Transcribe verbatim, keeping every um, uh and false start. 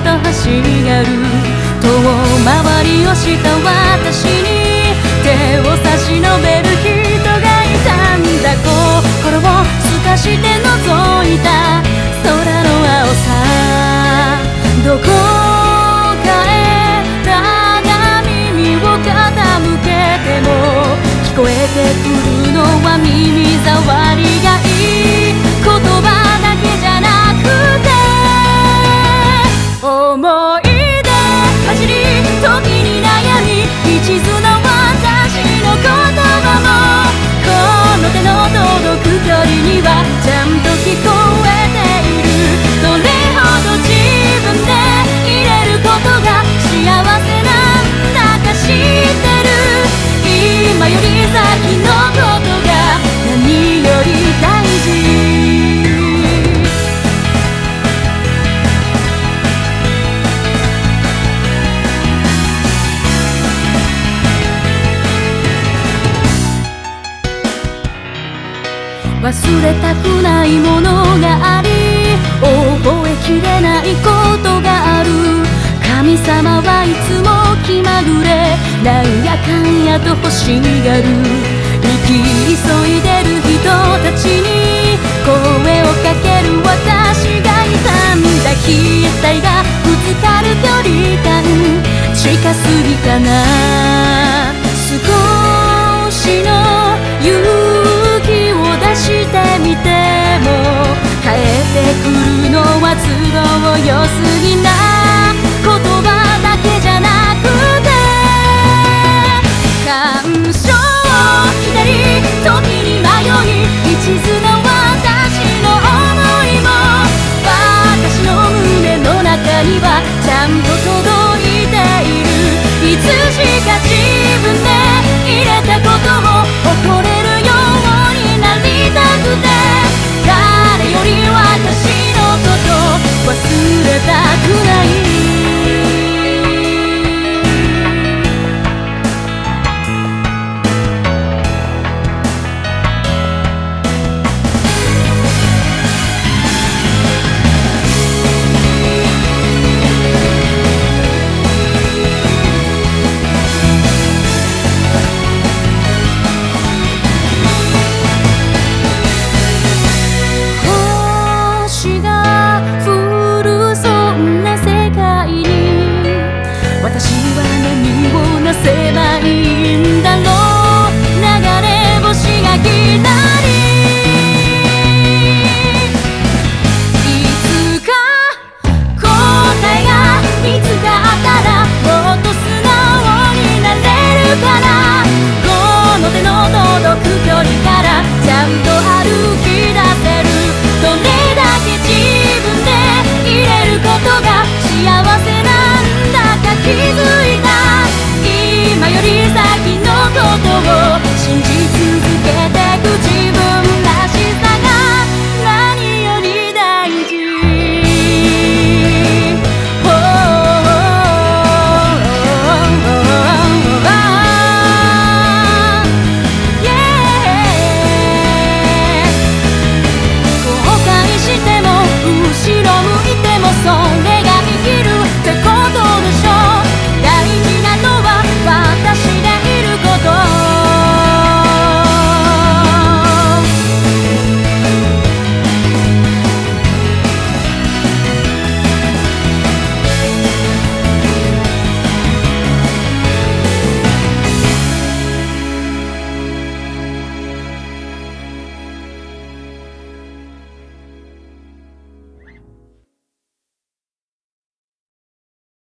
と欲しがる遠回りをした私に手を差し伸べる人がいたんだ。心を透かして覗いた空の青さ、どこかへただ耳を傾けても聞こえてくるのは耳障りがいい言葉だけじゃなくて思い出走り時に悩み一途な私の言葉もこの手の届く距離にはちゃんと聞こえている。どれほど自分で入れることが幸せなんだか知ってる。今より先のことが何より大事。忘れたくないものがあり覚えきれないことがある。神様はいつも気まぐれなんやかんやと欲しがる。生き急いでる人たちに声をかける私がいたんだ。期待がぶつかる距離感近すぎたな。少しの勇気を出してみても帰ってくるのは都合良すぎない。